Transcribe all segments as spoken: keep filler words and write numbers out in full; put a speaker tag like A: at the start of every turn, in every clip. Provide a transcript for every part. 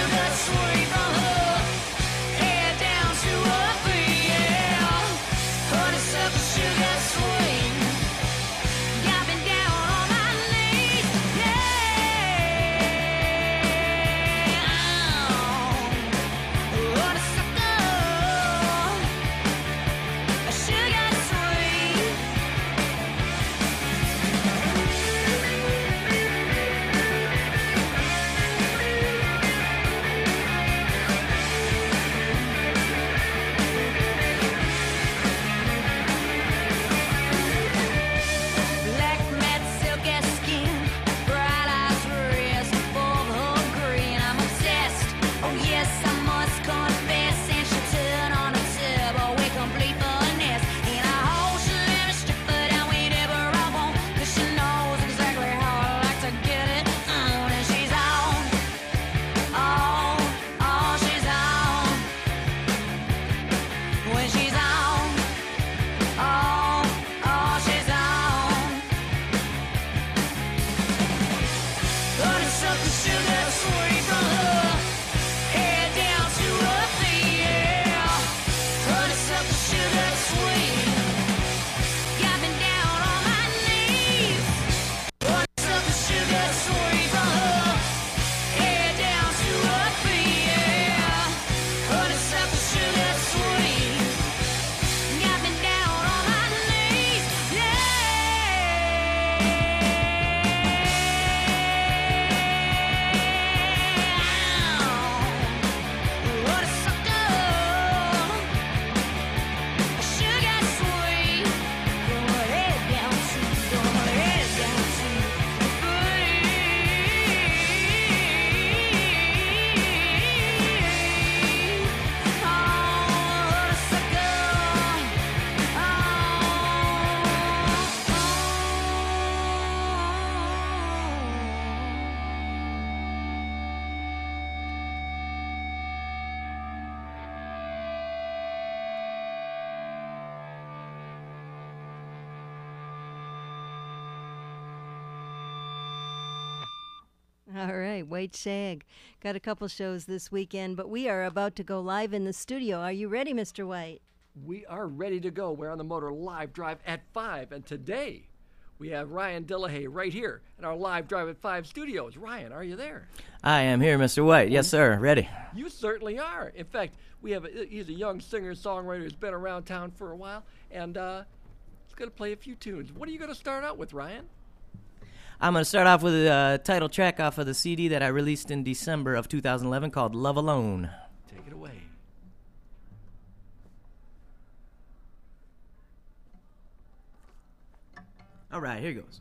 A: sugar sweet from her head down to her feet, yeah. Honeysuckle sugar sweet. Got me down on my knees, yeah. Honeysuckle sugar sweet. Black matte silky skin, bright eyes wrist, full of green. I'm obsessed. Oh yes, I must confess. And she turn on a turbo with complete finesse. And I hope she let me strip her down whenever I want, 'cause she knows exactly how I like to get it on. And she's on, on, on, she's on. When she's on, on, on, she's on. Honeysuckle sugar sweet from her head down to her feet, yeah. Honeysuckle sugar sweet. Got me down on my knees. Honeysuckle sugar sweet from her head down to her feet, yeah. Honeysuckle sugar sweet. Got me down on my knees, yeah. Honeysuckle sugar sweet. From her head down to, from her head down to her feet. Oh,
B: All right, White Shag. Got a couple shows this weekend, but we are about to go live in the studio. Are you ready, Mister White?
C: We are ready to go. We're on the Motor Live Drive at five, and today we have Ryan Delahaye right here in our Live Drive at five studios. Ryan, are you there?
D: I am here, Mister White. Yes, sir. Ready.
C: You certainly are. In fact, we have a, he's a young singer-songwriter who's been around town for a while, and uh, he's going to play a few tunes. What are you going to start out with, Ryan?
D: I'm going to start off with a uh, title track off of the C D that I released in December of two thousand eleven called Love Alone.
C: Take it away.
D: All right, here goes.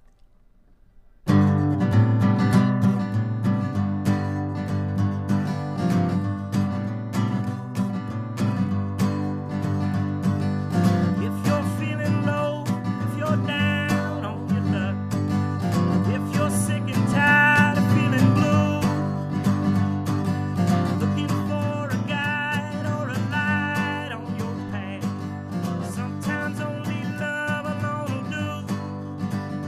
E: If you're feeling low, if you're down on your luck, if you're sick and tired of feeling blue, looking for a guide or a light on your path, sometimes only love alone will do.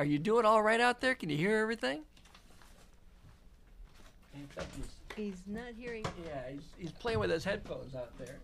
C: are you doing all right out there? Can you hear everything?
B: He's not hearing.
C: Yeah, he's, he's playing with his headphones out there.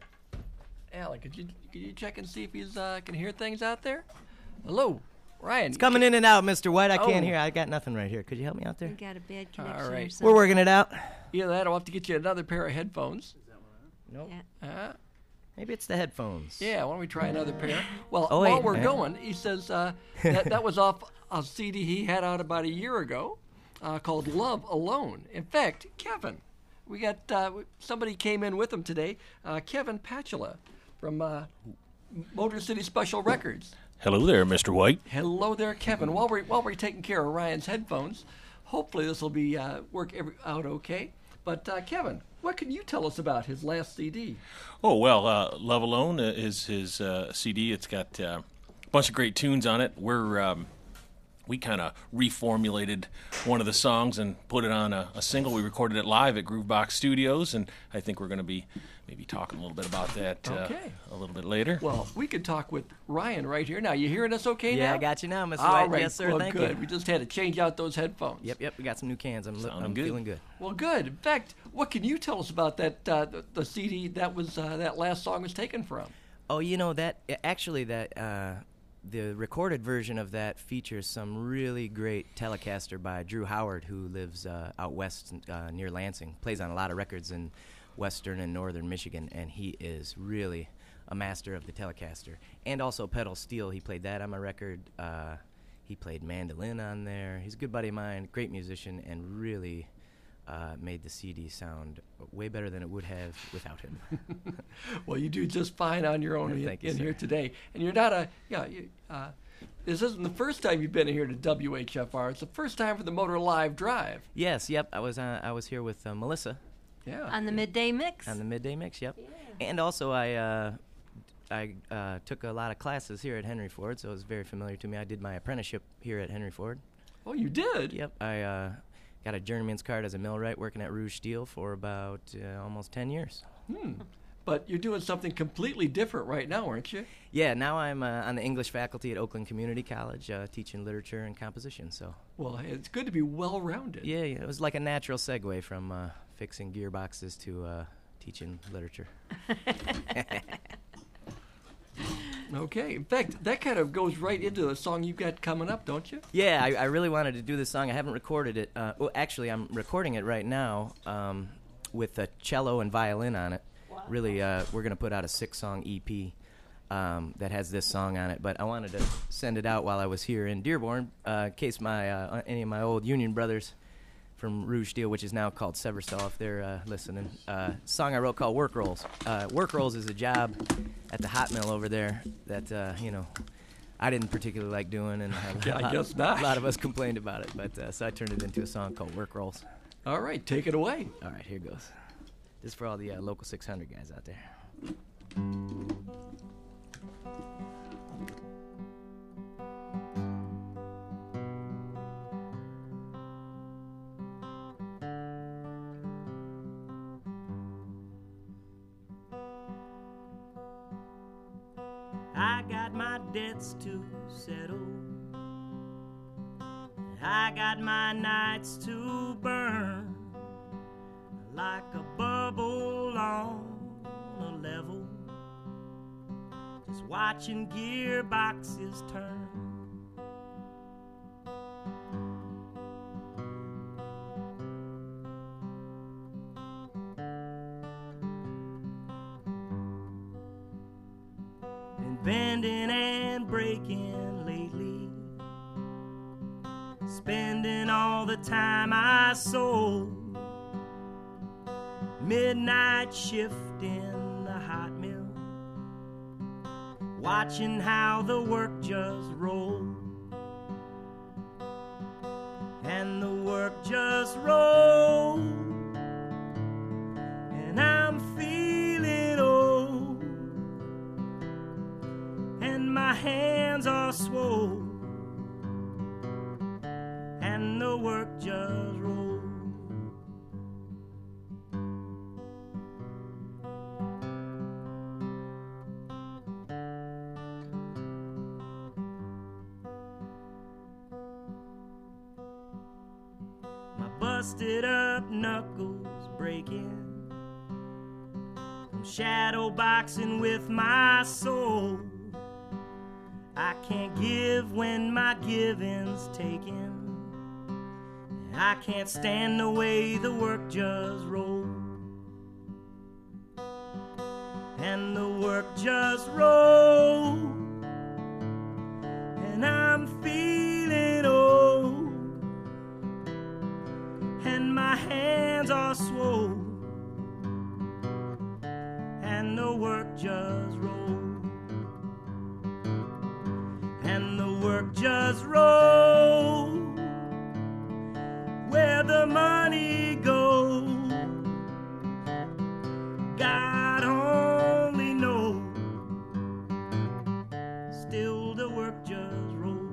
C: Alan, could you could you check and see if he's uh, can hear things out there? Hello, Ryan.
D: It's coming in and out, Mister White. I can't
C: Oh.
D: hear. I got nothing right here. Could you help me out there?
B: We got a bad connection
C: All
B: or
C: right.
B: something.
D: We're working it out.
C: Either that, or I'll have to get you another pair of headphones.
D: Nope.
B: Yeah.
C: Uh,
D: Maybe it's the headphones.
C: yeah, why don't we try another pair? Well,
D: Oh,
C: while
D: wait,
C: we're
D: man.
C: going, he says uh, that that was off a C D he had out about a year ago uh, called "Love Alone." In fact, Kevin, we got uh, somebody came in with him today. Uh, Kevin Patula from uh, Motor City Special Records.
F: Hello there, Mister White.
C: Hello there, Kevin. While we're while we're taking care of Ryan's headphones, hopefully this will be uh, work every, out okay. But uh, Kevin, what can you tell us about his last C D?
F: Oh, well, uh, Love Alone uh, is his uh, C D. It's got uh, a bunch of great tunes on it. We're um, we kind of reformulated one of the songs and put it on a, a single. We recorded it live at Groovebox Studios, and I think we're going to be maybe talking a little bit about that uh,
C: Okay.
F: a little bit later.
C: Well, we could talk with Ryan right here. Now, you hearing us okay
D: Yeah,
C: now?
D: I got you now, Mister
C: All
D: White.
C: right.
D: Yes, sir.
C: Well,
D: Thank
C: good.
D: you.
C: We just had to change out those headphones.
D: Yep, yep. We got some new cans. I'm, li-
F: Sounding
D: I'm
F: good.
D: feeling good.
C: Well, good. In fact, what can you tell us about that uh, the, the C D that was uh, that last song was taken from?
D: Oh, you know that actually that uh, the recorded version of that features some really great Telecaster by Drew Howard, who lives uh, out west uh, near Lansing. Plays on a lot of records in western and northern Michigan, and he is really a master of the Telecaster. And also pedal steel. He played that on my record. Uh, he played mandolin on there. He's a good buddy of mine, great musician, and really uh, made the C D sound way better than it would have without him.
C: Well, you do just fine on your own in,
D: Thank you,
C: in
D: sir.
C: here today, and you're not a yeah. You, uh, this isn't the first time you've been here to W H F R. It's the first time for the Motor Live Drive.
D: Yes, yep. I was uh, I was here with uh, Melissa
C: Yeah.
B: On the midday mix.
D: on the midday mix. Yep. And also I uh, I uh, took a lot of classes here at Henry Ford, so it was very familiar to me. I did my apprenticeship here at Henry Ford.
C: Oh, you did.
D: Yep. I uh, got a journeyman's card as a millwright, working at Rouge Steel for about uh, almost ten years.
C: Hmm. But you're doing something completely different right now, aren't you?
D: Yeah. Now I'm uh, on the English faculty at Oakland Community College, uh, teaching literature and composition. So
C: Well, it's good to be well-rounded.
D: yeah, yeah, it was like a natural segue from uh, fixing gearboxes to uh, teaching literature.
C: Okay. In fact, that kind of goes right into the song you've got coming up, don't you?
D: Yeah, I, I really wanted to do this song. I haven't recorded it. Uh, well, actually, I'm recording it right now um, with a cello and violin on it. Really, uh, we're going to put out a six-song E P um, that has this song on it. But I wanted to send it out while I was here in Dearborn, uh, in case my uh, any of my old Union brothers from Rouge Steel, which is now called Severstal, if they're uh, listening. Uh, song I wrote called Work Rolls. Uh, Work Rolls is a job at the hot mill over there that, uh, you know, I didn't particularly like doing, and a
C: Yeah, I
D: lot,
C: guess not.
D: a lot of us complained about it. But uh, so I turned it into a song called Work Rolls.
C: All right, take it away.
D: All right, here goes. This is for all the uh, local six hundred guys out there.
E: I got my debts to settle. I got my nights to burn. Like a bubble on a level, just watching gearboxes turn. Been bending and breaking lately, spending all the time I sold. Midnight shift in the hot mill, watching how the work just rolled. And the work just rolled, and I'm feeling old, and my hands are swole, and the work just rolled. busted up knuckles breaking, from shadow boxing with my soul. I can't give when my giving's taken. I can't stand the way the work just rolls. And the work just rolls, and I'm feeling old, and my hands are swole, and the work just rolls, and the work just rolls, where the money goes, God only knows. Still the work just rolls.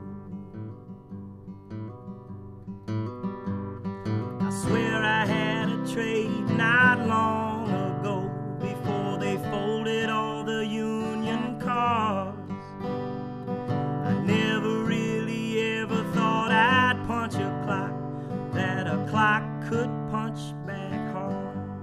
E: I swear I had a trade not long ago, before they folded all the union cars. I never really ever thought I'd punch a clock, that a clock could punch back hard.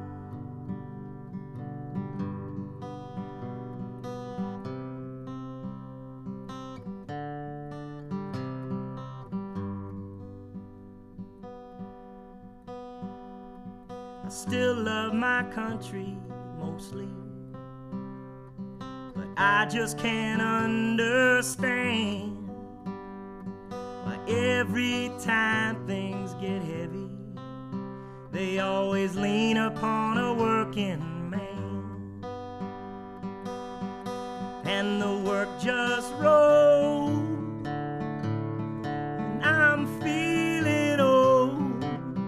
E: I still love my country mostly, but I just can't understand why every time things get heavy, they always lean upon a working man. And the work just rolls, and I'm feeling old,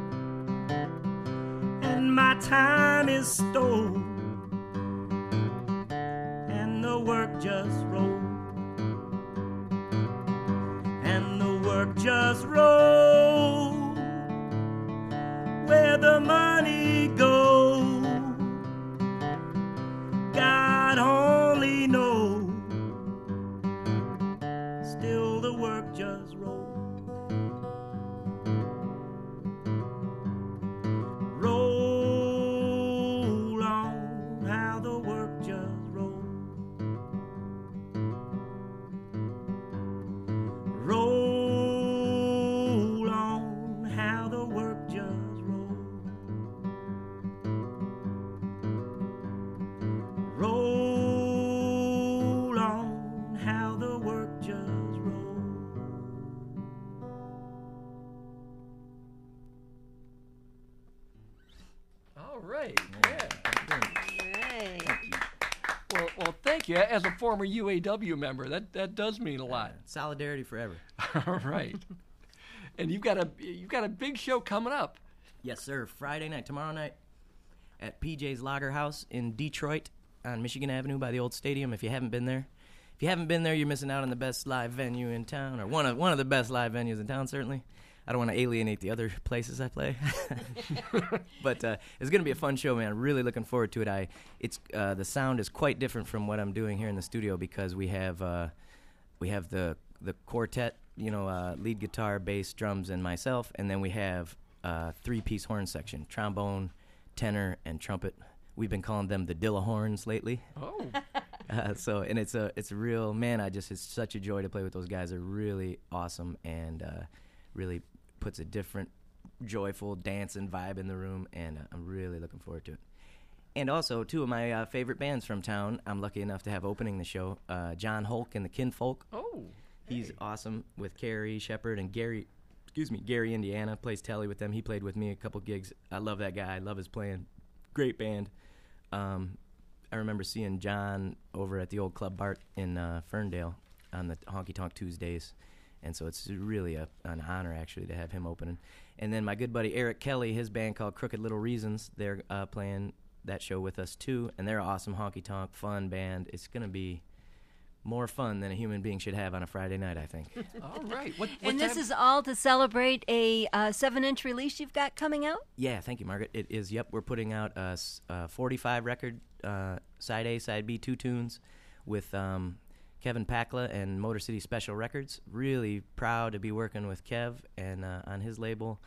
E: and my time is stole, and the work just rolls, and the work just rolls, where the money goes, God only knows. Still the work just rolls. Roll on, how the work just rolls. Roll on, how the work just rolls. Roll on, how the work just rolls.
C: All right. Yeah.
B: Right.
C: Well, well, thank you. As a former U A W member, that, that does mean a lot.
D: Solidarity forever.
C: All right. And you've got a you've got a big show coming up.
D: Yes, sir. Friday night, tomorrow night, at P J's Lager House in Detroit on Michigan Avenue by the old stadium. If you haven't been there, if you haven't been there, you're missing out on the best live venue in town, or one of one of the best live venues in town. Certainly, I don't want to alienate the other places I play, but uh, it's going to be a fun show, man. Really looking forward to it. I it's uh, the sound is quite different from what I'm doing here in the studio because we have uh, we have the the quartet, you know, uh, lead guitar, bass, drums, and myself, and then we have uh, three-piece horn section: trombone, tenor, and trumpet. We've been calling them the Dilla horns lately.
C: Oh.
D: Uh, so and it's a it's a real man. I just it's such a joy to play with those guys. They're really awesome and uh, really puts a different, joyful dancing vibe in the room. And uh, I'm really looking forward to it. And also two of my uh, favorite bands from town. I'm lucky enough to have opening the show. Uh, John Hulk and the Kinfolk.
C: Oh.
D: He's
C: hey.
D: awesome with Carrie Shepard and Gary. Excuse me, Gary Indiana plays telly with them. He played with me a couple gigs. I love that guy. I love his playing. Great band. Um, I remember seeing John over at the old Club Bart in uh, Ferndale on the Honky Tonk Tuesdays, and so it's really a, an honor actually to have him opening. And then my good buddy Eric Kelly, his band called Crooked Little Reasons, they're uh, playing that show with us too, and they're an awesome honky tonk fun band. It's gonna be more fun than a human being should have on a Friday night, I think.
C: All right. What, what
B: And this
C: time-
B: is all to celebrate a uh, seven-inch release you've got coming out?
D: Yeah, thank you, Margaret. It is, yep, we're putting out a, s- a forty-five record, uh, side A, side B, two tunes with um, Kevin Pakla and Motor City Special Records. Really proud to be working with Kev and uh, on his label.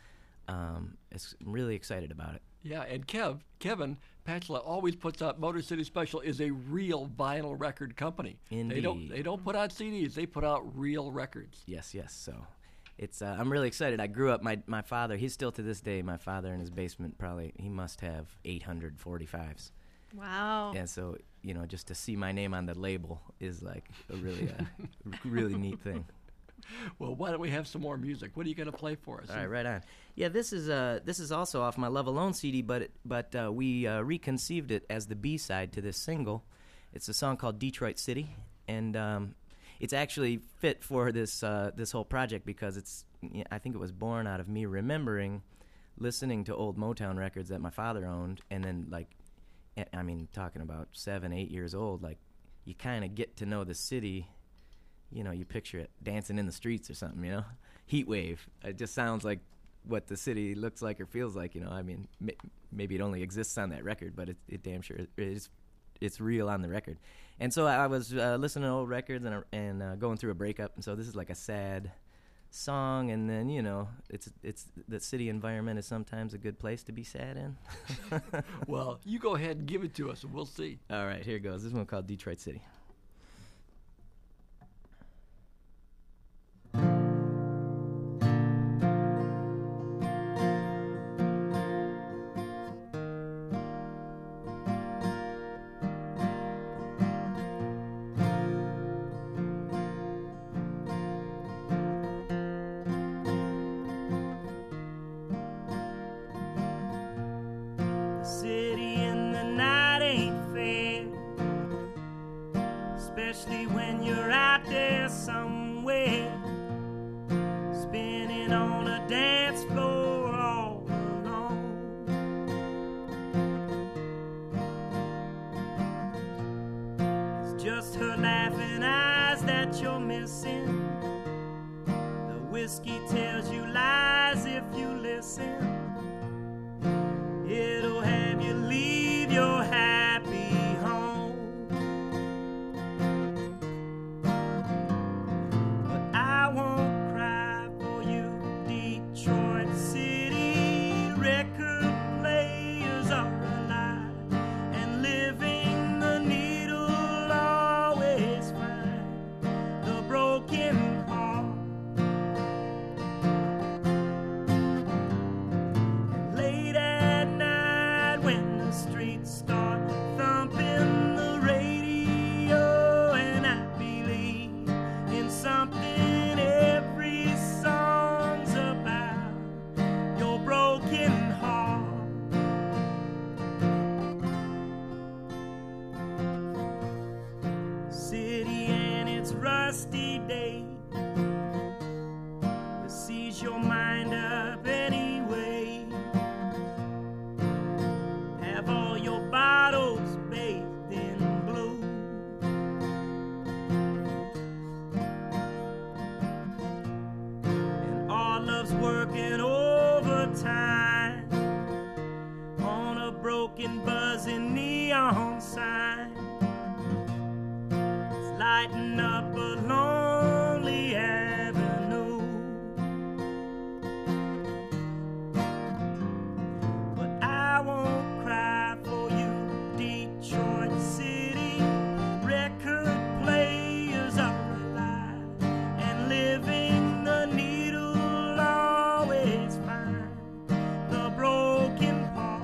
D: um, it's, I'm really excited about it.
C: Yeah, and Kev, Kevin Patchla always puts out Motor City Special is a real vinyl record company. They don't
D: Indeed.
C: they don't put out C Ds. They put out real records.
D: Yes, yes. So it's uh, I'm really excited. I grew up. My my father. He's still to this day. My father in his basement probably he must have eight hundred forty-fives.
B: Wow.
D: And so you know, just to see my name on the label is like a really uh, really neat thing.
C: Well, why don't we have some more music? What are you going to play for us?
D: All right, right on. Yeah, this is uh this is also off my Love Alone C D, but it, but uh, we uh, reconceived it as the B side to this single. It's a song called Detroit City, and um, it's actually fit for this uh, this whole project because it's I think it was born out of me remembering listening to old Motown records that my father owned, and then like I mean talking about seven eight years old, like you kind of get to know the city. You know, you picture it dancing in the streets or something, you know? Heat wave. It just sounds like what the city looks like or feels like, you know? I mean, may, maybe it only exists on that record, but it, it damn sure it, it's it's real on the record. And so I was uh, listening to old records and, uh, and uh, going through a breakup, and so this is like a sad song, and then, you know, it's it's the city environment is sometimes a good place to be sad in.
C: Well, you go ahead and give it to us, and we'll see.
D: All right, here goes. This one called Detroit City.
E: City in the night ain't fair, especially when you're out there somewhere, spinning on a dance floor all alone. It's just her laughing eyes that you're missing. The whiskey tells you lies if you listen. It'll have you leave your happy home. But I won't cry for you, Detroit City. Record players are alive and living the needle always find the broken heart. Late at night when the streets start thumping the radio, and I believe in something every song's about your broken heart. City and its rusty days will seize your mind up anyway. Have all your bottles bathed in blue. And all love's working overtime on a broken buzzing neon sign. It's lighting up a lonely avenue. But I won't cry for you, Detroit City. Record players are alive and living the needle always find the broken part.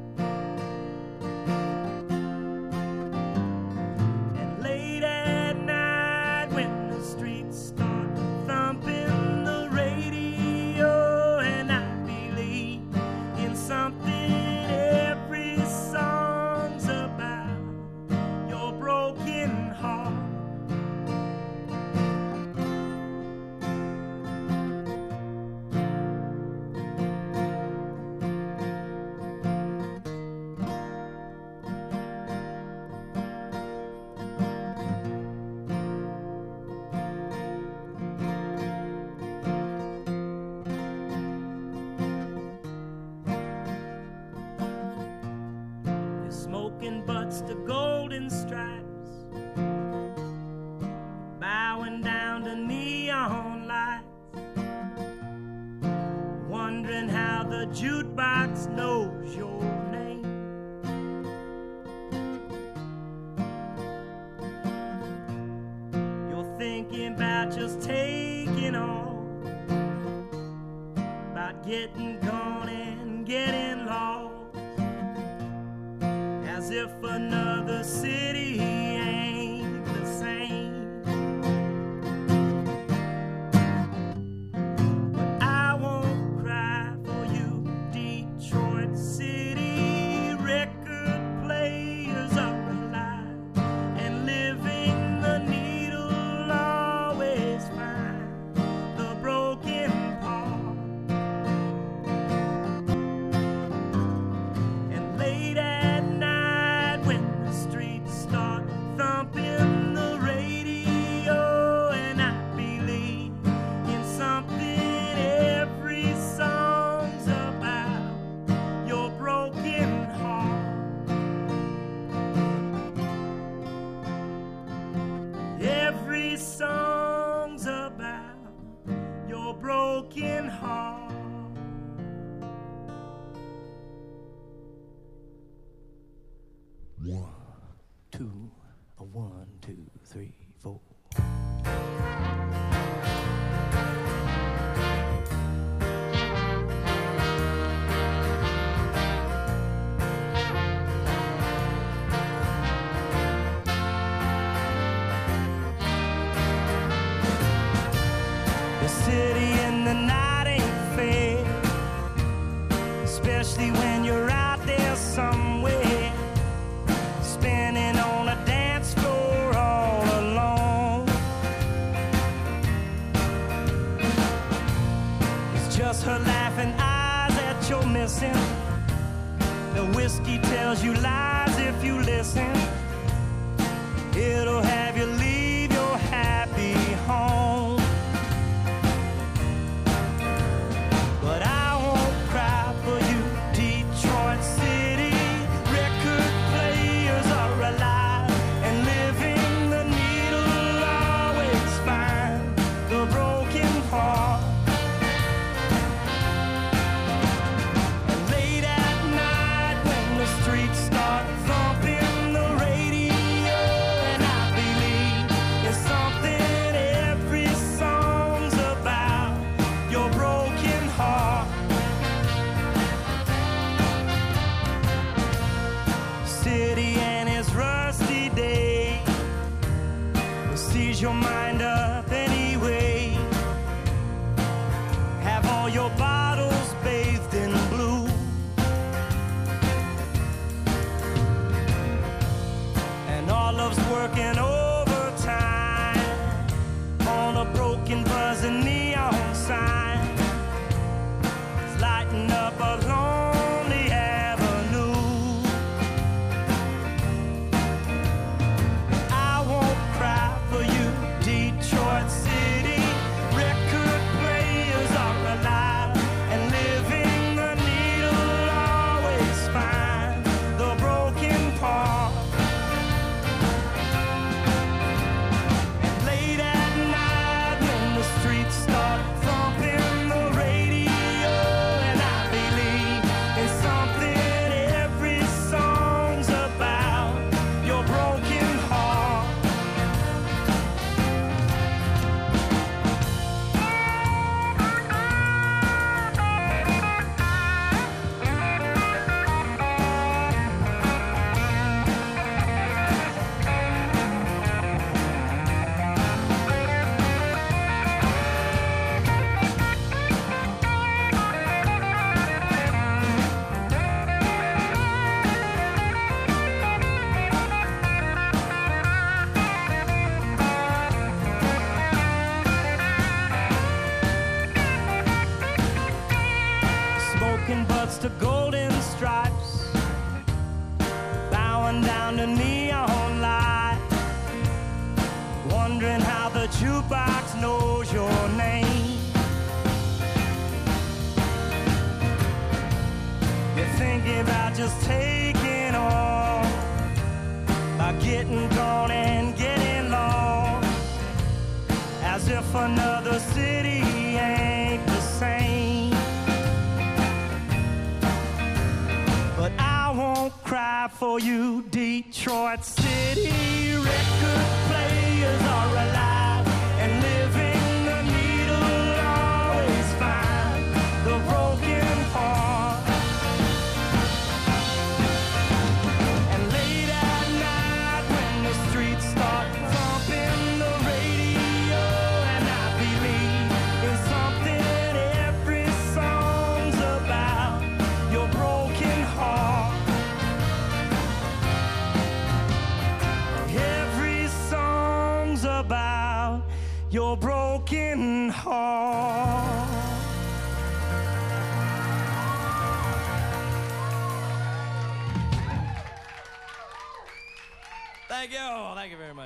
E: And late at night when the streets start thumping the radio, and I believe in something every song's about your broken heart. You're smoking butts to golden stripes, bowing down to neon lights, wondering how the shoebox knows your name. You're thinking about just taking off, about getting gone and getting lost, as if another city ain't the same. But I won't cry for you, Detroit City. Record players are alive and living. The needle always finds the broken part. And late at night when the streets start thumping the radio, and I believe in something, every song's about your broken heart. Every song's about your broken heart.
D: One, two, a one, two, three, four.
E: The city in the night ain't fair, especially when you're out there somewhere, spinning on a dance floor all alone. It's just her laughing eyes that you're missing. The whiskey tells you lies if you listen. It'll have you leave your happy home. But I won't cry for you, Detroit City. Record players are alive and living. The needle always finds the broken part. And late at night when the streets start thumping the radio, and I believe in something, every song's about your broken heart. City and its rusty day will seize your mind up anyway. Have all your bottles bathed in blue, and all love's working overtime on a broken buzzing neon sign. It's lighting up a lonely avenue. I won't cry for you, Detroit City. Record players are alive and living. The needle always finds the broken part. And late at night when the streets start thumping the radio, and I believe in something, every song's about your broken heart. Smoking butts to golden stripes, bowing down to neon light, wondering how the jukebox knows your name. You're thinking about just taking off, by getting gone and getting lost, as if another city ain't the same. alive for you, Detroit City. Record players are alive and living. The needle will always find the broken heart. And late at night when the streets start thumping the radio, and I believe in something, every song's about your broken heart. Every song's about your broken heart.
D: Thank you. Thank you very much.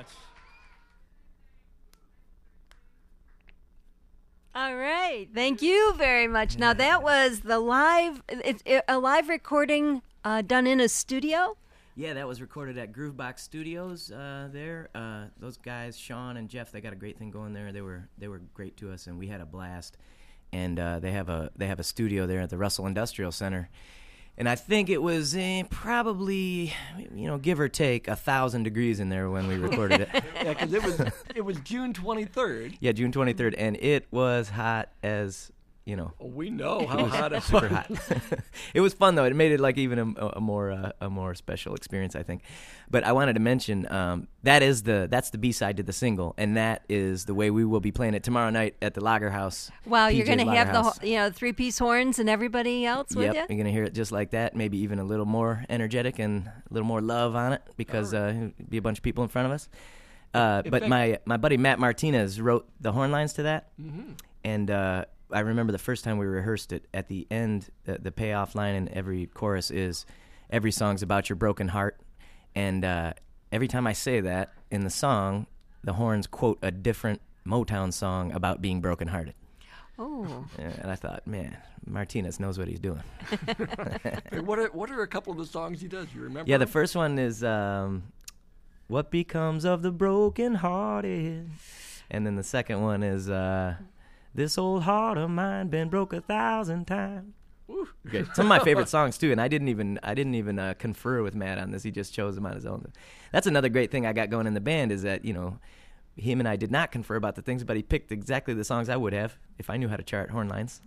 B: All right. Thank you very much. Now, that was the live, it's it, a live recording uh, done in a studio.
D: Yeah, that was recorded at Groovebox Studios. Uh, there, uh, those guys, Sean and Jeff, they got a great thing going there. They were they were great to us, and we had a blast. And uh, they have a they have a studio there at the Russell Industrial Center. And I think it was eh, probably, you know, give or take, a thousand degrees in there when we recorded it.
C: Yeah, because it was it was June twenty-third.
D: Yeah, June twenty-third, and it was hot as, you know.
C: Oh, we know how hot it
D: Super
C: was.
D: hot. It was fun though. It made it like even a, a more uh, a more special experience, I think. But I wanted to mention um, that is the that's the B side to the single, and that is the way we will be playing it tomorrow night at the Lager House.
B: Wow, you're
D: P J's
B: going to
D: Lager
B: have the
D: House.
B: whole- you know three piece horns and everybody else with
D: Yep,
B: you.
D: you're gonna hear it just like that. Maybe even a little more energetic and a little more love on it because uh, it'll be a bunch of people in front of us. Uh,
C: In
D: but
C: fact-
D: my my buddy Matt Martinez wrote the horn lines to that,
C: Mm-hmm.
D: and uh, I remember the first time we rehearsed it. At the end, the, the payoff line in every chorus is, "Every song's about your broken heart," and uh, every time I say that in the song, the horns quote a different Motown song about being brokenhearted.
B: Oh,
D: Yeah, and I thought, man, Martinez knows what he's doing.
C: Hey, what are what are a couple of the songs he does? You remember?
D: Yeah, the
C: them?
D: first one is um, "What Becomes of the Broken Hearted," and then the second one is uh, "This Old Heart of Mine Been Broke a Thousand Times."
C: Woo.
D: Good. Some of my favorite songs too, and I didn't even I didn't even uh, confer with Matt on this. He just chose them on his own. That's another great thing I got going in the band is that you know him and I did not confer about the things, but he picked exactly the songs I would have if I knew how to chart horn lines.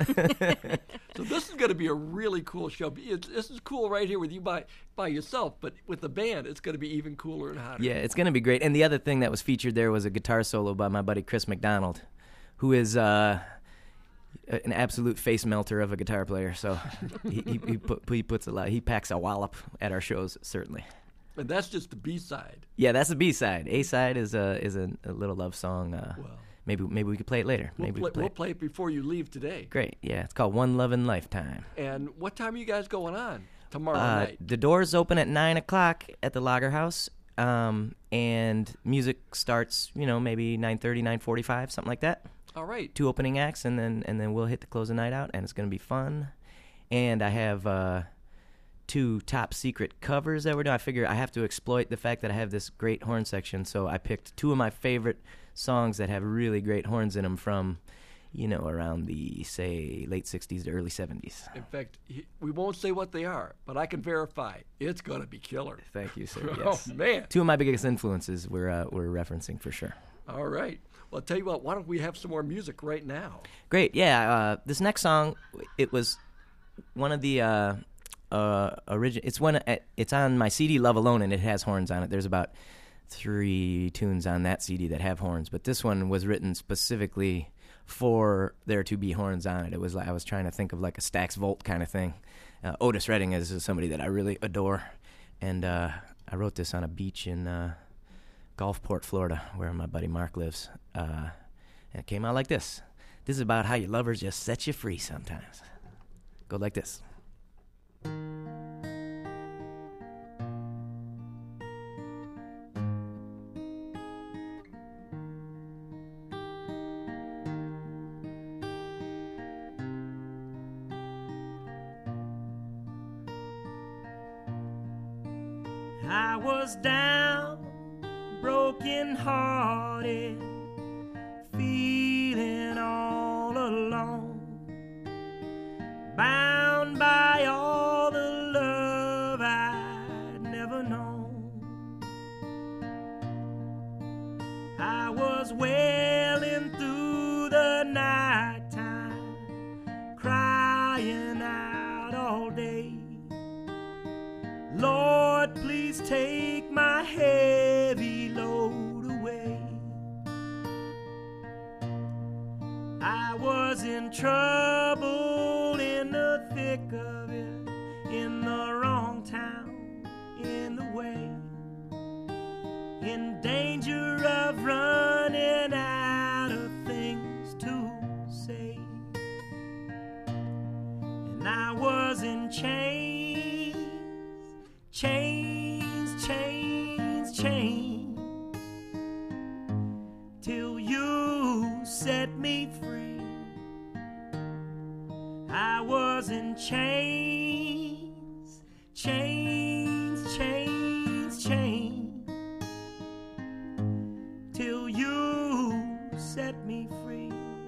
C: So this is going to be a really cool show. It's, this is cool right here with you by by yourself, but with the band, it's going to be even cooler and hotter.
D: Yeah, it's going to be great. And the other thing that was featured there was a guitar solo by my buddy Chris McDonald, who is uh, an absolute face melter of a guitar player. So he, he, he, put, he puts a lot. He packs a wallop at our shows, certainly.
C: And that's just the B side.
D: Yeah, that's the B side. A side is a is a, a little love song. Uh,
C: Well,
D: maybe maybe we could play it later.
C: we'll,
D: Maybe
C: play,
D: we could play
C: we'll
D: it.
C: play it before you leave today.
D: Great. Yeah, it's called One Lovin' Lifetime.
C: And what time are you guys going on tomorrow
D: Uh,
C: night?
D: the doors open at nine o'clock at the Lager House, um, and music starts, you know, maybe nine thirty, nine forty-five, something like that.
C: All right.
D: Two opening acts, and then and then we'll hit the close of the night out, and it's going to be fun. And I have uh, two top secret covers that we're doing. I figure I have to exploit the fact that I have this great horn section, so I picked two of my favorite songs that have really great horns in them from, you know, around the, say, late sixties to early seventies.
C: In fact, he, we won't say what they are, but I can verify it's going to be killer.
D: Thank you, sir. Yes.
C: Oh, man.
D: Two of my biggest influences we're, uh, we're referencing for sure.
C: All right. Well, I'll tell you what, why don't we have some more music right now?
D: Great, yeah. Uh, this next song, it was one of the uh, uh, original. It's one. Uh, it's on my C D, Love Alone, and it has horns on it. There's about three tunes on that C D that have horns, but this one was written specifically for there to be horns on it. It was like I was trying to think of like a Stax Volt kind of thing. Uh, Otis Redding is somebody that I really adore, and uh, I wrote this on a beach in uh, Gulfport, Florida, where my buddy Mark lives. Uh, and it came out like this. This is about how your lovers just set you free sometimes. Go like this.
E: I was down, broken hearted, feeling all alone, bound by all the love I Lord, please take my heavy load away. I was in trouble, in the thick of it, in the wrong town, in the way, in danger of running out of things to say. And I was in chains, chains, chains, chains, till you set me free. I was in chains, chains, chains, chains, till you set me free.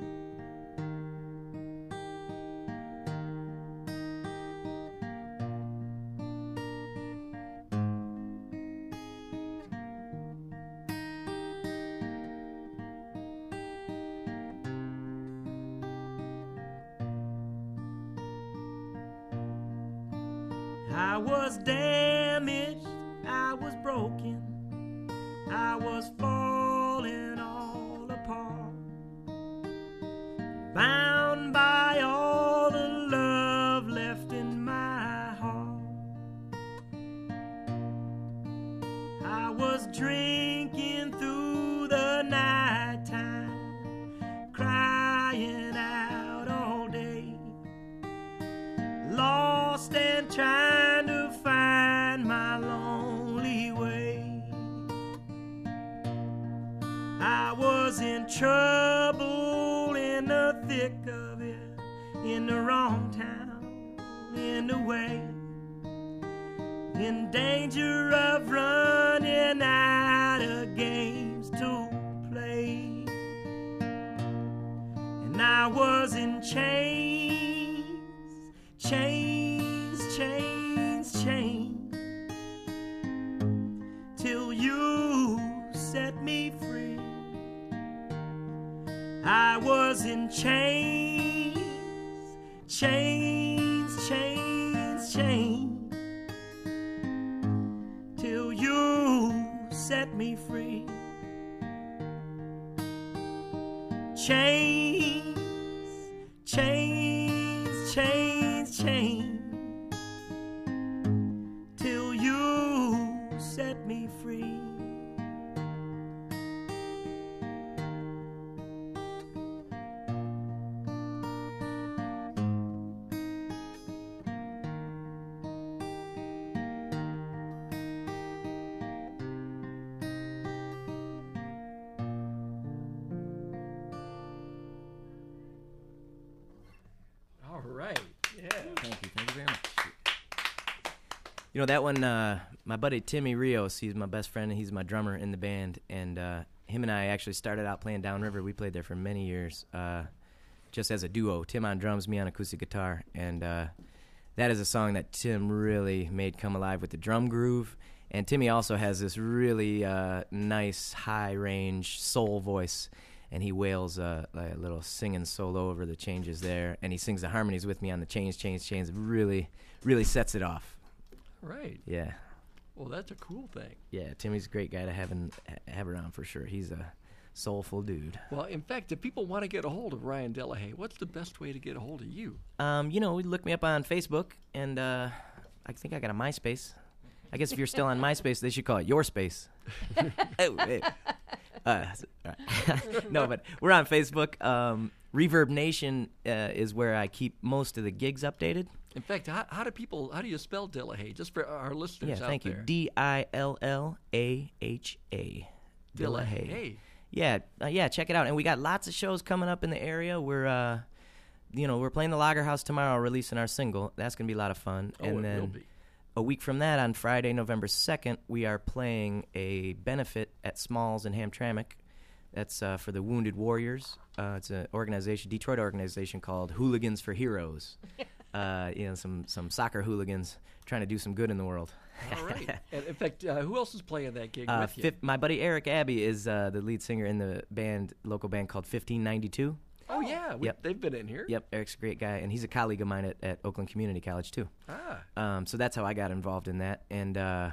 E: I was damaged, I was broken, I was falling all apart, bound by all the love left in my heart. I was drinking through the night time, crying out all day, lost and trying to find my lonely way. I was in trouble, in the thick of it, in the wrong town, in the way, in danger of running out of games to play. And I was in chains, chains, chains, chains, till you set me free. I was in chains, chains, chains, chains, till you set me free. Chains, chains, chains, chains, till you set me free.
C: All right. Yeah.
D: Thank you. Thank you very much. You know, that one, uh, my buddy Timmy Rios, he's my best friend, and he's my drummer in the band. And uh, him and I actually started out playing Downriver. We played there for many years, uh, just as a duo. Tim on drums, me on acoustic guitar. And uh, that is a song that Tim really made come alive with the drum groove. And Timmy also has this really uh, nice, high-range soul voice. And he wails uh, like a little singing solo over the changes there. And he sings the harmonies with me on the chains, chains, chains. Really, really sets it off.
C: Right.
D: Yeah.
C: Well, that's a cool thing.
D: Yeah, Timmy's a great guy to have, in, have around for sure. He's a soulful dude.
C: Well, in fact, if people want to get a hold of Ryan Delahaye, what's the best way to get a hold of you?
D: Um, you know, look me up on Facebook, and uh, I think I got a MySpace. I guess if you're still on MySpace, they should call it Your Space. oh, hey. Uh, no, but we're on Facebook. Um, Reverb Nation uh, is where I keep most of the gigs updated.
C: In fact, how, how do people, how do you spell Delahaye, just for our listeners
D: Yeah,
C: out
D: thank
C: there?
D: you. D I L L A H A. Delahaye.
C: Delahaye.
D: Yeah, uh, yeah, check it out. And we got lots of shows coming up in the area. We're, uh, you know, we're playing the Lager House tomorrow, releasing our single. That's going to be a lot of fun.
C: Oh,
D: and
C: it
D: then
C: will be.
D: A week from that, on Friday, November second, we are playing a benefit at Smalls in Hamtramck. That's uh, for the Wounded Warriors. Uh, it's an organization, Detroit organization called Hooligans for Heroes. uh, you know, some some soccer hooligans trying to do some good in the world.
C: All right. And in fact, uh, who else is playing that gig
D: Uh,
C: with you?
D: fif- my buddy Eric Abbey is uh, the lead singer in the band, local band called fifteen ninety-two.
C: Oh, yeah. We,
D: Yep.
C: They've been in here.
D: Yep, Eric's a great guy, and he's a colleague of mine at, at Oakland Community College, too.
C: Ah.
D: Um, so that's how I got involved in that. And uh,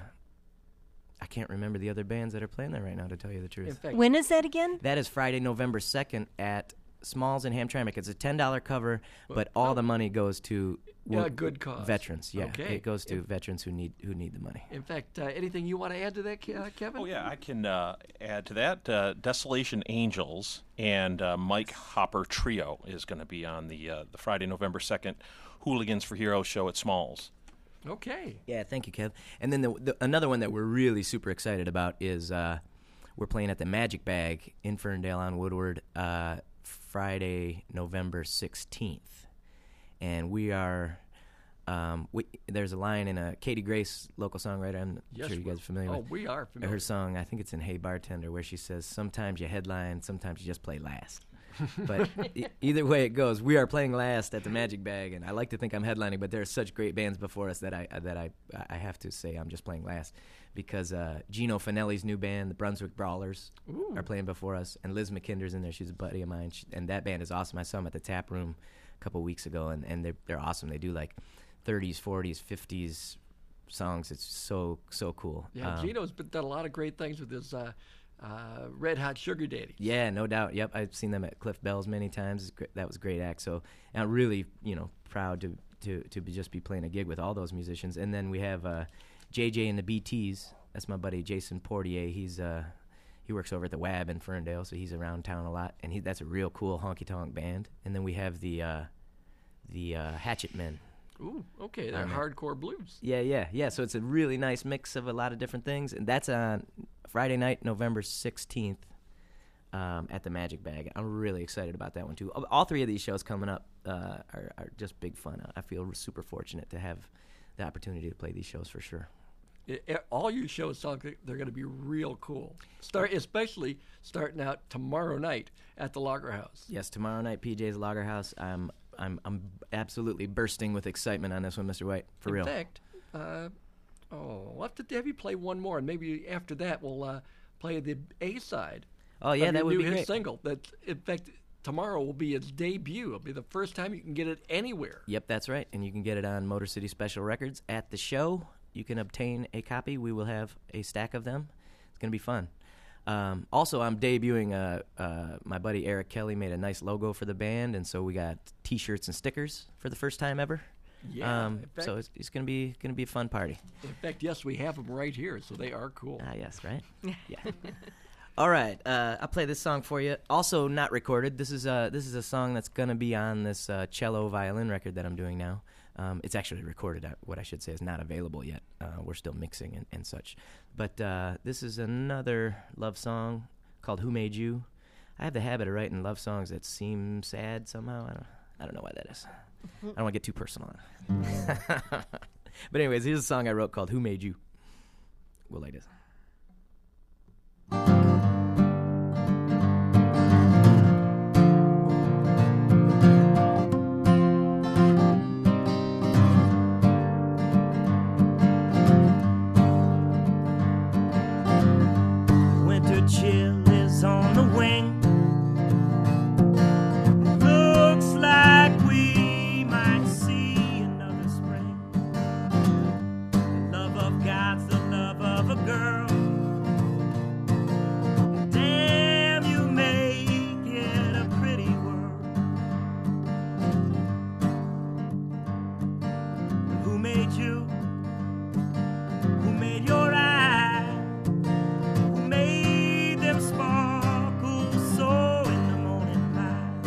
D: I can't remember the other bands that are playing there right now, to tell you the truth.
C: In fact,
B: When is that again?
D: That is Friday, November second at Smalls in Hamtramck. It's a ten dollars cover, but all the money goes to
C: Yeah, good cause.
D: veterans. Yeah,
C: Okay.
D: it goes to veterans who need who need the money.
C: in fact, uh, anything you want to add to that, Ke- uh, Kevin?
F: Oh, yeah, I can uh, add to that. Uh, Desolation Angels and uh, Mike Hopper Trio is going to be on the uh, the Friday, November second Hooligans for Heroes show at Smalls.
C: Okay.
D: Yeah, thank you, Kev. And then the, the, another one that we're really super excited about is uh, we're playing at the Magic Bag in Ferndale on Woodward uh, Friday, November sixteenth. And we are, um, we, there's a line in a Katie Grace, local songwriter, I'm
C: Yes,
D: sure you guys are familiar
C: oh,
D: with.
C: we are familiar.
D: Her song, I think it's in Hey Bartender, where she says, sometimes you headline, sometimes you just play last. But e- either way it goes, we are playing last at the Magic Bag, and I like to think I'm headlining, but there are such great bands before us that I uh, that I I have to say I'm just playing last, because uh, Gino Finelli's new band, the Brunswick Brawlers,
C: Ooh.
D: are playing before us, and Liz McKinder's in there. She's a buddy of mine, she, and that band is awesome. I saw them at the Tap Room a couple weeks ago, and, and they're, they're awesome. They do like thirties, forties, fifties songs. It's so, so cool.
C: Yeah,
D: Um,
C: Gino's been, done a lot of great things with his uh, uh, Red Hot Sugar Daddy.
D: Yeah, no doubt. Yep, I've seen them at Cliff Bell's many times. It's gr- That was a great act. So I'm really, you know, proud to to to be just be playing a gig with all those musicians. And then we have uh, J J and the B Ts. That's my buddy Jason Portier. He's uh, he works over at the W A B in Ferndale, so he's around town a lot. And he that's a real cool honky tonk band. And then we have the uh, the uh, Hatchet Men.
C: Ooh, okay, they're
D: I'm a-
C: hardcore blues.
D: Yeah, yeah, yeah. So it's a really nice mix of a lot of different things, and that's on Friday night, November sixteenth, um, at the Magic Bag. I'm really excited about that one too. All- All three of these shows coming up uh, are, are just big fun. I feel super fortunate to have the opportunity to play these shows for sure.
C: I- I- all your shows sound like they're going to be real cool. Start, especially starting out tomorrow night at the Lager House.
D: Yes, tomorrow night, P J's Lager House. I'm I'm I'm absolutely bursting with excitement on this one, Mister White. For
C: In
D: real.
C: fact, uh, oh, we'll have to have you play one more, and maybe after that we'll uh, play the A side.
D: Oh yeah,
C: of
D: that
C: your
D: would
C: new
D: be
C: hit
D: great.
C: single. That, in fact, tomorrow will be its debut. It'll be the first time you can get it anywhere.
D: Yep, that's right. And you can get it on Motor City Special Records at the show. You can obtain a copy. We will have a stack of them. It's going to be fun. Um, also, I'm debuting, uh, uh, my buddy Eric Kelly made a nice logo for the band, and so we got T-shirts and stickers for the first time ever.
C: Yeah.
D: Um,
C: in fact,
D: so it's, it's going to be going to be a fun party.
C: in fact, yes, we have them right here, so they are cool.
D: Ah, yes, right? Yeah. All right, uh, I'll play this song for you. Also not recorded. This is uh, this is a song that's going to be on this uh, cello violin record that I'm doing now. Um, it's actually recorded. uh, What I should say is not available yet. Uh, we're still mixing and, and such. But uh, this is another love song called "Who Made You." I have the habit of writing love songs that seem sad somehow. I don't, I don't know why that is. I don't want to get too personal on it. But anyways, here's a song I wrote called "Who Made You." We'll like this.
E: Winter chill is on the wing. Looks like we might see another spring. The love of God's the love of a girl. Damn, you make it a pretty world. Who made you? Who made your eyes? Who made them sparkle so in the morning light?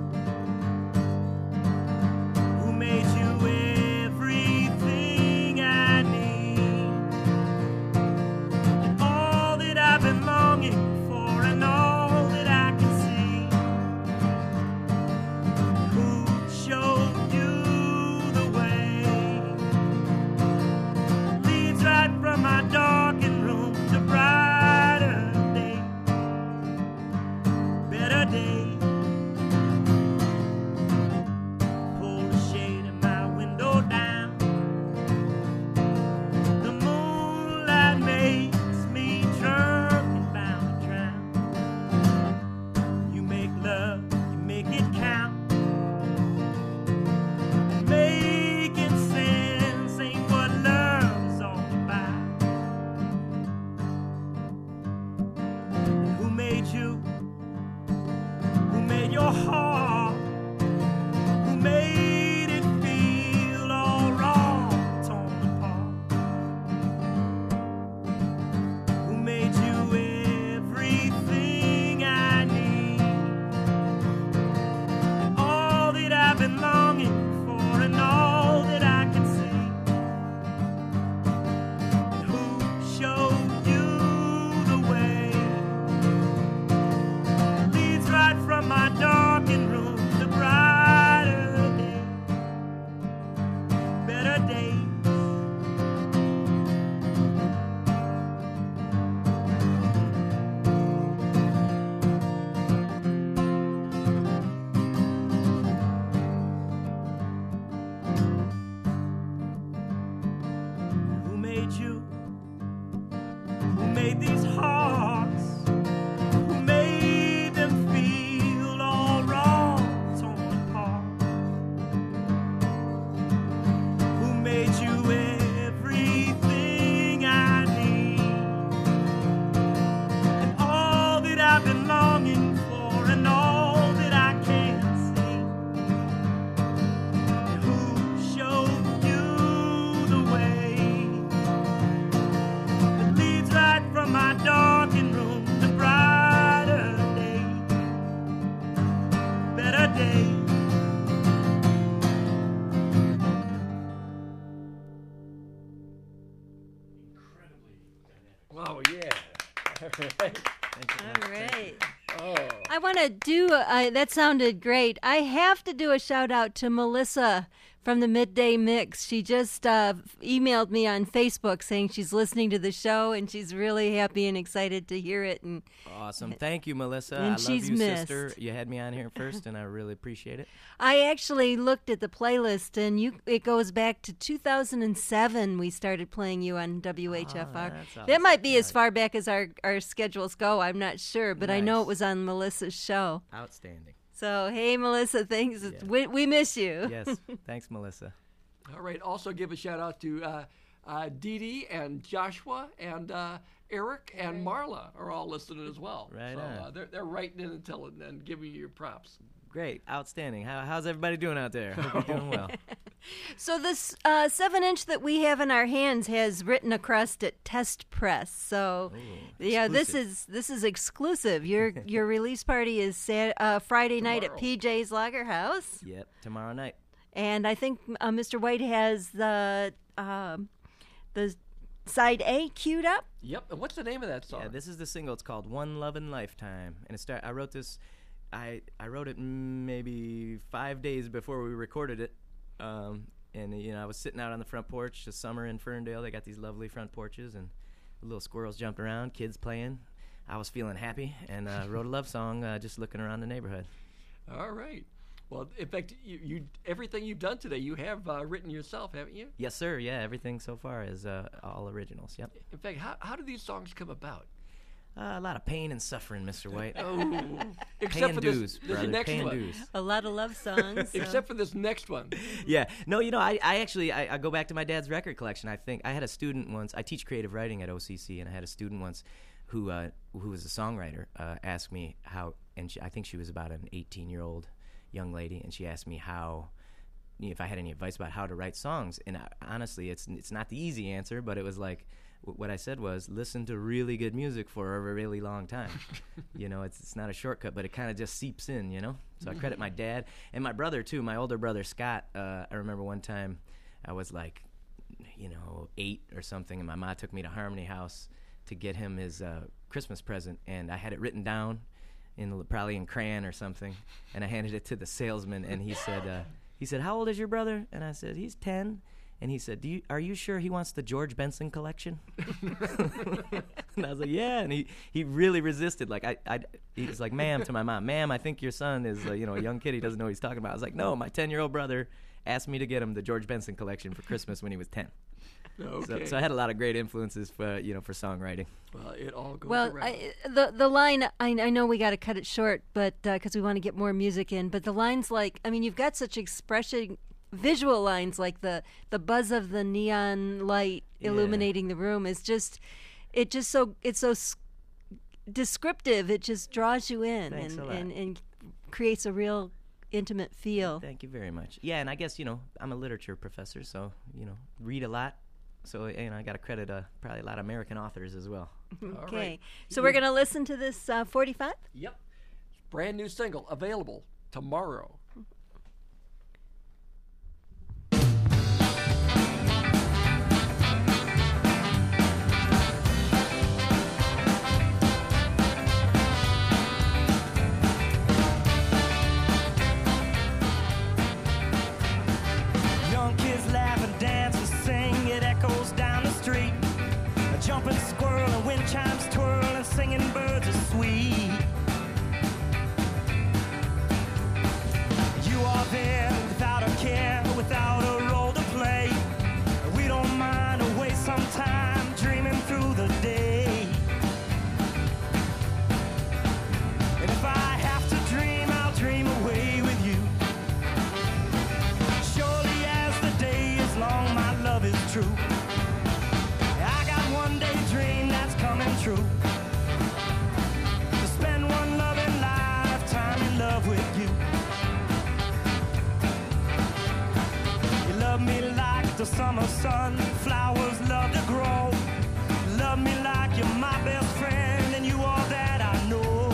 E: Who made you everything I need? And all that I've been longing for and all that I can see. Who showed you the way? made you, who made these hearts, who made them feel all wrong, torn apart, who made you everything I need, and all that I've been longing for, and all that I can't see, and who showed you the way that leads right from my darkened room to brighter day, better day.
C: Oh, yeah. All right.
B: All right.
C: Oh.
B: I want to do, uh, that sounded great. I have to do a shout out to Melissa from the Midday Mix. She just uh, emailed me on Facebook saying she's listening to the show and she's really happy and excited to hear it. And
D: Awesome. Thank you, Melissa.
B: And
D: I love
B: she's
D: you,
B: missed.
D: sister. You had me on here first, and I really appreciate it.
B: I actually looked at the playlist, and you it goes back to two thousand seven. We started playing you on W H F R.
D: Oh, that's
B: that
D: awesome.
B: might be as
D: Right.
B: far back as our, our schedules go. I'm not sure, but I know
D: Nice.
B: it was on Melissa's show.
D: Outstanding.
B: So, hey, Melissa, thanks.
D: Yeah.
B: We, we miss you.
D: Yes. Thanks, Melissa.
C: All right. Also, give a shout out to uh, uh, Dee Dee and Joshua and uh, Eric and Marla are all listening as well.
D: Right
C: so,
D: on.
C: Uh, they're they're writing in and telling and giving you your props.
D: Great. Outstanding. How, how's everybody doing out there? Hope you're doing well.
B: So this uh, seven inch that we have in our hands has written across it "Test Press." So, yeah, this
D: exclusive.
B: is this is exclusive. Your your release party is Sat- uh, Friday night at
C: Tomorrow.
B: P J's Lager House,
D: Yep. Tomorrow night.
B: and I think uh, Mister White has the um the side A queued up.
C: Yep. And what's the name of that song?
D: Yeah, this is the single. It's called "One Lovin' Lifetime," and it start. I wrote this. I I wrote it maybe five days before we recorded it, um, and you know I was sitting out on the front porch. It's summer in Ferndale. They got these lovely front porches, and the little squirrels jumping around, kids playing. I was feeling happy, and uh, wrote a love song, uh, just looking around the neighborhood.
C: All right. Well, in fact, you, you everything you've done today, you have uh, written yourself, haven't you?
D: Yes, sir. Yeah, everything so far is uh, all originals. Yep.
C: In fact, how how do these songs come about?
D: Uh, a lot of pain and suffering, Mister White.
C: Oh, except
D: Paying
C: for
D: dues,
C: this, this
D: brother.
C: next
D: Paying
C: one.
D: dues.
B: A lot of love songs. so-
C: Except for this next one.
D: Yeah. No, you know, I, I actually I, I go back to my dad's record collection. I think I had a student once. I teach creative writing at O C C, and I had a student once who uh, who was a songwriter uh, ask me how, and she, I think she was about an eighteen-year-old young lady, and she asked me how, if I had any advice about how to write songs. And I, honestly, it's it's not the easy answer, but it was like, what I said was, listen to really good music for a really long time. You know, it's it's not a shortcut, but it kind of just seeps in, you know? So I credit my dad and my brother, too. My older brother, Scott, uh, I remember one time I was like, you know, eight or something, and my mom took me to Harmony House to get him his uh, Christmas present, and I had it written down, in probably in crayon or something, and I handed it to the salesman, and he said, uh, he said, how old is your brother? And I said, he's ten. And he said, Do you, are you sure he wants the George Benson collection? And I was like, yeah. And he, he really resisted. Like, I, I, he was like, ma'am, to my mom, ma'am, I think your son is, uh, you know, a young kid. He doesn't know what he's talking about. I was like, no, my ten-year-old brother asked me to get him the George Benson collection for Christmas when he was ten.
C: Okay.
D: So, so I had a lot of great influences for, you know, for songwriting.
C: well, it all goes
B: Well,
C: around.
B: I, the the line I, I know we got to cut it short, but because we want to get more music in. But the lines, like, I mean, you've got such expression, visual lines, like the the buzz of the neon light illuminating the room is just, it just so it's so s- descriptive. It just draws you in
D: Thanks
B: and,
D: a lot.
B: and and creates a real intimate feel.
D: Thank you very much. Yeah, and I guess, you know, I'm a literature professor, so, you know, read a lot. So, you know, I got to credit uh, probably a lot of American authors as well.
C: All
B: Okay,
C: right.
B: so we're gonna listen to this uh, forty-five.
C: Yep. Brand new single available tomorrow.
E: Young kids laugh and dance and sing, it echoes down the street. A jumping squirrel and wind chimes twirl and singing birds are sweet. love to grow. Love me like you're my best friend, and you are that I know.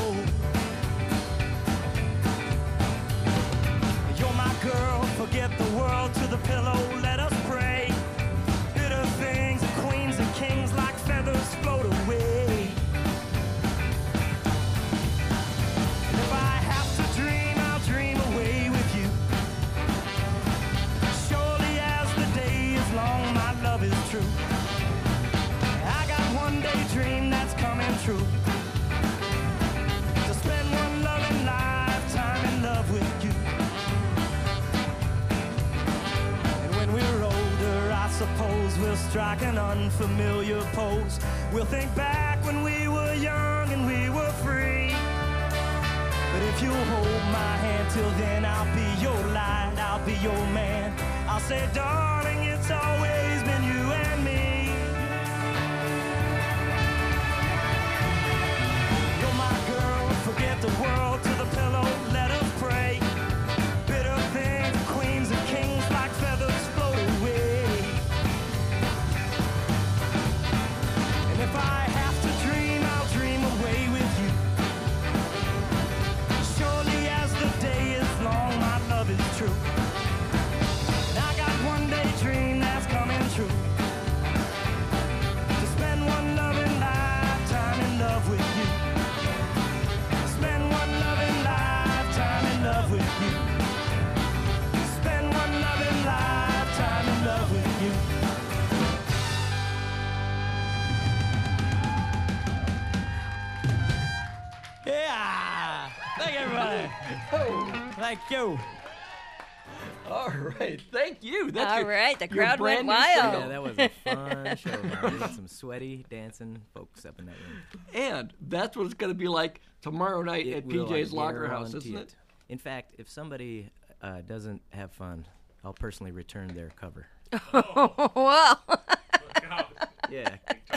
E: You're my girl, forget the world to the pillow, let us pray. Bitter things and queens and kings like feathers float away. And if I have to dream, I'll dream away with you. Surely as the day is long, my love is true. I got one daydream that's coming true. To spend one loving lifetime in love with you. And when we're older, I suppose we'll strike an unfamiliar pose. We'll think back when we were young and we were free. But if you'll hold my hand till then, I'll be your light, I'll be your man. I'll say, darling, it's always been you and me. You're my girl, forget the world to the pillow, let us pray. Bitter things, queens and kings like feathers float away. And if I have to dream, I'll dream away with you. Surely as the day is long, my love is true. And I got one daydream that's coming true. To spend one loving lifetime in love with you. Spend one loving lifetime in love with you. Spend one loving lifetime in love with you. Yeah! Thank you, everybody. Thank you.
C: All right, thank you. That's
B: All
C: your,
B: right, the
C: your
B: crowd
C: brand
B: went
C: new
B: wild.
C: single.
D: Yeah, that was a fun show. Man. We got some sweaty, dancing folks up in that room.
C: And that's what it's going to be like tomorrow night
D: It
C: at
D: will,
C: P J's
D: I
C: Lager House,
D: guarantee
C: isn't
D: it.
C: it?
D: In fact, if somebody uh, doesn't have fun, I'll personally return their cover.
B: Well,
D: Yeah.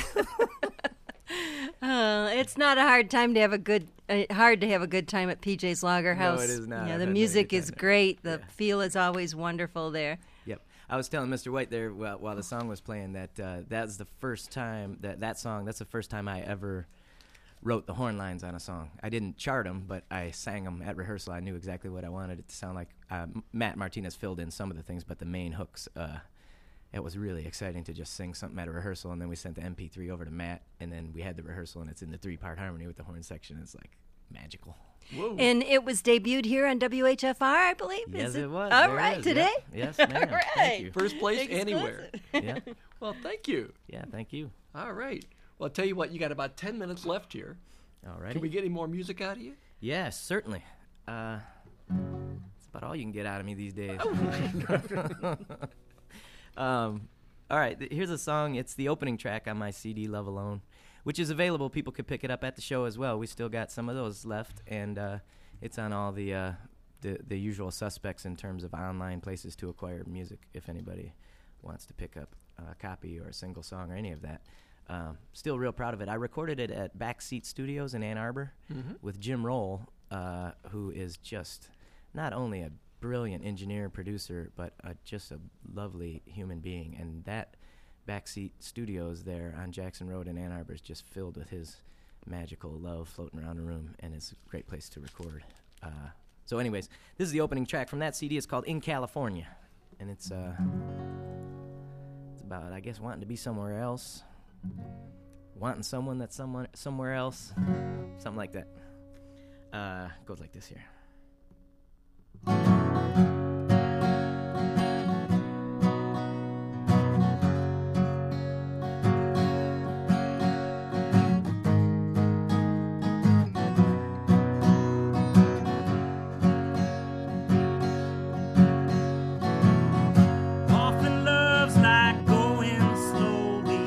B: uh, it's not a hard time to have a good, uh, hard to have a good time at P J's Lager
D: No,
B: House.
D: it is not.
B: Yeah,
D: I've
B: the
D: had
B: music
D: many
B: is
D: times.
B: great. The
D: Yeah.
B: feel is always wonderful there.
D: Yep. I was telling Mister White there while, while the song was playing that uh, that's the first time that that song. That's the first time I ever wrote the horn lines on a song. I didn't chart them, but I sang them at rehearsal. I knew exactly what I wanted it to sound like. Uh, Matt Martinez filled in some of the things, but the main hooks. Uh, it was really exciting to just sing something at a rehearsal, and then we sent the M P three over to Matt, and then we had the rehearsal, and it's in the three-part harmony with the horn section. It's like magical.
C: Whoa.
B: And it was debuted here on W H F R, I believe.
D: Yes,
B: Is
D: it was.
B: All
D: There it
B: right,
D: is.
B: today.
D: Yep. Yes, ma'am.
B: All right.
D: Thank you.
C: First place anywhere.
B: Exclusive.
D: Yeah.
C: Well, thank you.
D: Yeah. Thank you.
C: All right. Well, I'll tell you what, you got about ten minutes left here.
D: All right.
C: Can we get any more music out of you?
D: Yes, certainly. Uh, that's about all you can get out of me these days. um, all right, th- here's a song. It's the opening track on my C D, Love Alone, which is available. People could pick it up at the show as well. We still got some of those left, and uh, it's on all the, uh, the the usual suspects in terms of online places to acquire music if anybody wants to pick up a copy or a single song or any of that. Um, still real proud of it. I recorded it at Backseat Studios in Ann Arbor with Jim Roll, uh, who is just not only a brilliant engineer and producer, but uh, just a lovely human being. And that Backseat Studios there on Jackson Road in Ann Arbor is just filled with his magical love floating around the room, and it's a great place to record. Uh, so anyways, this is the opening track from that C D. It's called In California, and it's, uh, it's about, I guess, wanting to be somewhere else. Wanting someone that's someone somewhere else, something like that. Uh, goes like this here.
E: Often love's like going slowly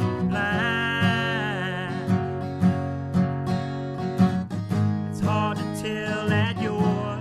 E: blind. It's hard to tell at your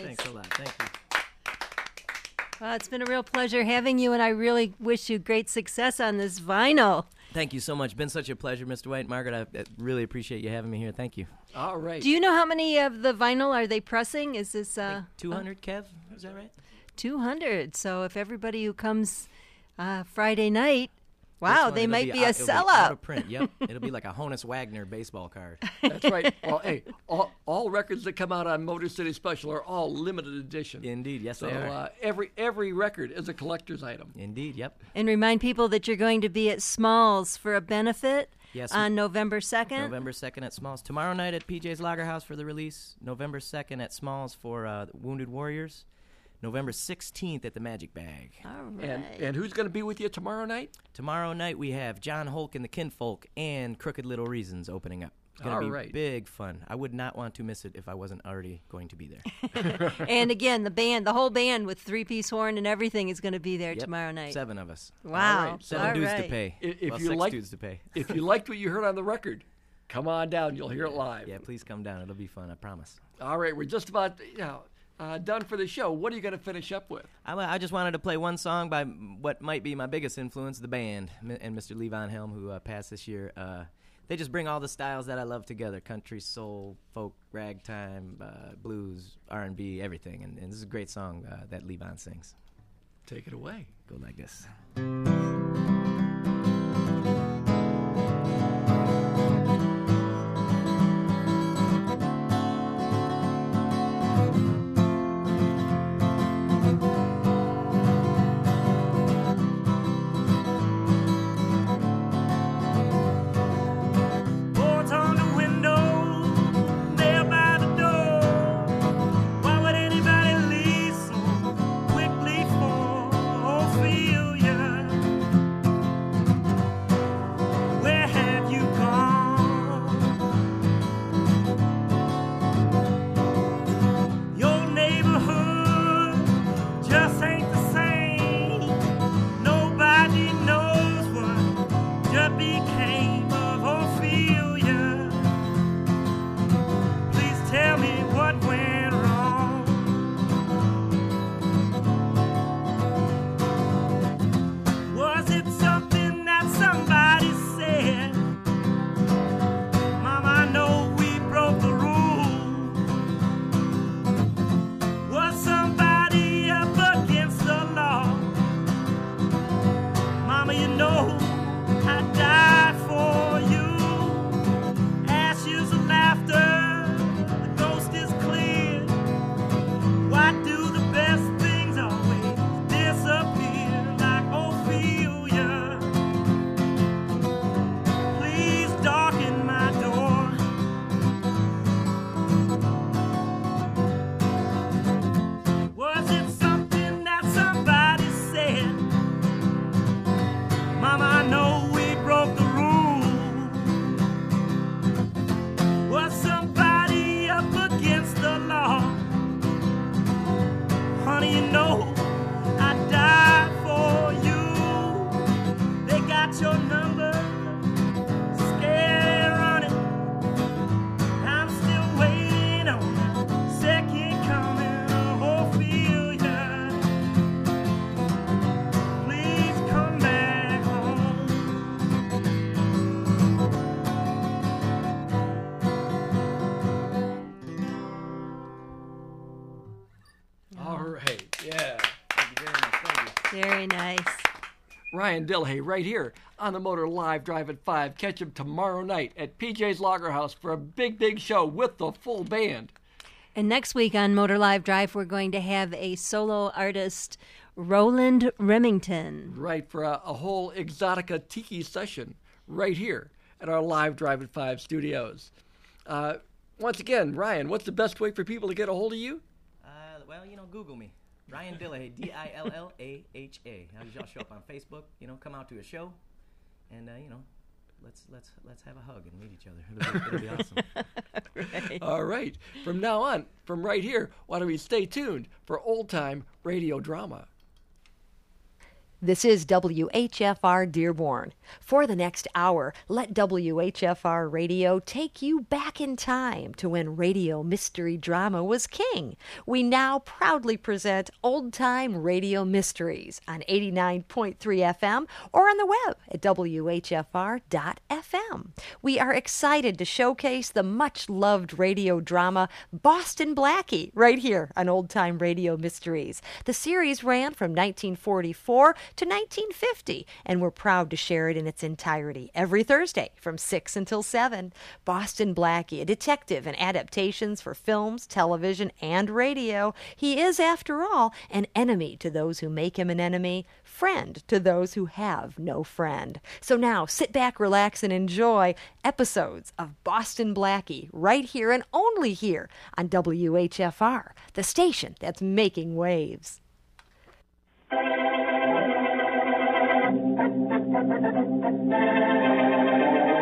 D: Thanks a lot. Thank you.
B: Well, it's been a real pleasure having you, and I really wish you great success on this vinyl.
D: Thank you so much. Been such a pleasure, Mister White. Margaret, I, I really appreciate you having me here. Thank you.
C: All right.
B: Do you know how many of the vinyl are they pressing? Is this uh,
D: two hundred, Kev? Is that right?
B: two hundred. So if everybody who comes uh, Friday night,
D: This
B: wow,
D: one,
B: they
D: it'll
B: might
D: be
B: be
D: out,
B: a
D: it'll be out of
B: sellout.
D: print. Yep. It'll be like a Honus Wagner baseball card.
C: That's right. Well, hey, all, all records that come out on Motor City Special are all limited edition.
D: Indeed. Yes,
C: So
D: they are.
C: uh, every every record is a collector's item.
D: Indeed. Yep.
B: And remind people that you're going to be at Smalls for a benefit
D: Yes.
B: on November second.
D: November second at Smalls. Tomorrow night at P J's Lager House for the release. November second at Smalls for uh, Wounded Warriors. November sixteenth at the Magic Bag.
B: All right.
C: And and who's going to be with you tomorrow night?
D: Tomorrow night we have John Holk and the Kinfolk and Crooked Little Reasons opening up. It's going to
C: All
D: be
C: right.
D: big fun. I would not want to miss it if I wasn't already going to be there.
B: And again, the band, the whole band with three-piece horn and everything is going to be there
D: Yep.
B: tomorrow night.
D: Seven of us.
B: Wow.
C: right.
D: Seven
B: All
D: dues
B: right.
D: to pay.
C: I- if
D: well,
C: you
D: six
C: like-
D: dues to pay.
C: If you liked what you heard on the record, come on down. You'll hear it live.
D: Yeah, please come down. It'll be fun. I promise.
C: All right, we're just about you know, uh, done for the show. What are you going to finish up with?
D: I, I just wanted to play one song by what might be my biggest influence, the band, M- and Mister Levon Helm, who uh, passed this year. Uh, they just bring all the styles that I love together: country, soul, folk, ragtime, uh, blues, R and B, everything. And, and this is a great song uh, that Levon sings.
C: Take it away.
D: Go like this.
E: Boards on the window, nail by the door. Why would anybody leave so quickly for Ophelia? Where have you gone? Your neighborhood just ain't the same. Nobody knows what just became of Ophelia. Please tell me what went wrong. Was it something that somebody said? Mama, I know we broke the rule. Was somebody up against the law? Mama, you know I died for you. Ashes of laughter, the ghost is clear. Why do the best things always disappear like Ophelia? Please darken my door. Was it something that somebody said? Mama, I know we broke the rule. Was somebody up against the law? Honey, you know I died for you. They got your number, scared running. I'm still waiting on the second coming of Ophelia. Please come back home.
C: All right. Yeah.
D: Thank you very much. Thank you.
B: Very nice.
C: Ryan Dillhay right here on the Motor Live Drive at five. Catch him tomorrow night at P J's Lager House for a big, big show with the full band.
B: And next week on Motor Live Drive, we're going to have a solo artist, Roland Remington.
C: Right, for a, a whole Exotica Tiki session right here at our Live Drive at five studios. Uh, once again, Ryan, what's the best way for people to get a hold of you?
D: Uh, well, you know, Google me. Ryan Dillhay, D I L L A H A. I'll show up on Facebook. You know, come out to a show, and uh, you know, let's let's let's have a hug and meet each other. It'll be, it'll be awesome.
C: All right. From now on, from right here, why don't we stay tuned for old-time radio drama?
G: This is W H F R Dearborn. For the next hour, let W H F R Radio take you back in time to when radio mystery drama was king. We now proudly present Old Time Radio Mysteries on eighty-nine point three F M or on the web at W H F R dot F M. We are excited to showcase the much-loved radio drama Boston Blackie right here on Old Time Radio Mysteries. The series ran from nineteen forty-four to nineteen fifty, and we're proud to share it in its entirety every Thursday from six until seven. Boston Blackie, a detective in adaptations for films, television, and radio. He is, after all, an enemy to those who make him an enemy, friend to those who have no friend. So now, sit back, relax, and enjoy episodes of Boston Blackie right here and only here on W H F R, the station that's making waves.
A: Thank you.